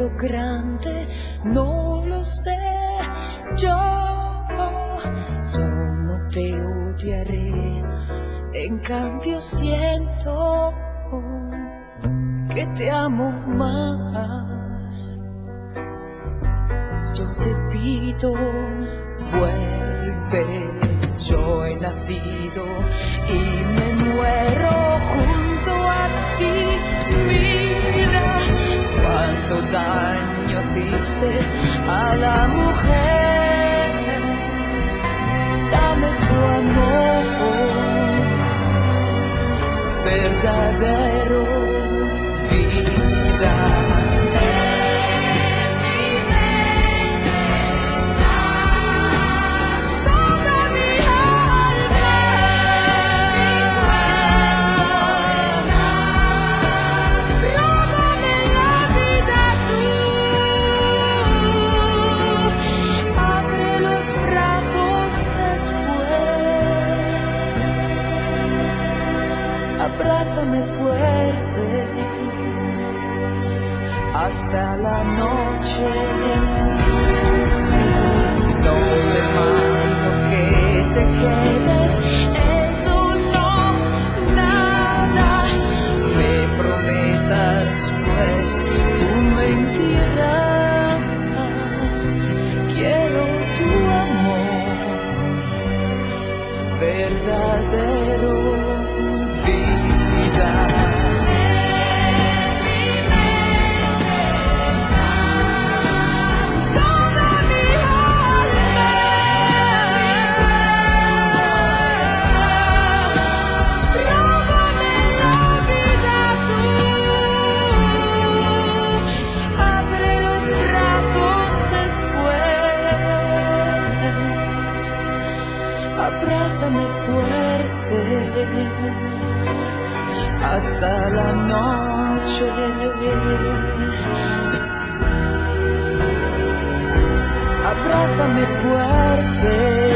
lo grande, no lo sé. Yo no te odiaré, en cambio siento que te amo más. Yo te pido, vuelve, yo he nacido y me muero junto a ti. Mira cuánto daño hiciste a la mujer. Dame tu amor verdadero, vida. Abrázame fuerte hasta la noche. No te mando que te quedes, eso no, nada. Me prometas pues tu mentiras. Quiero tu amor verdadero. Abrázame fuerte hasta la noche. Abrázame fuerte.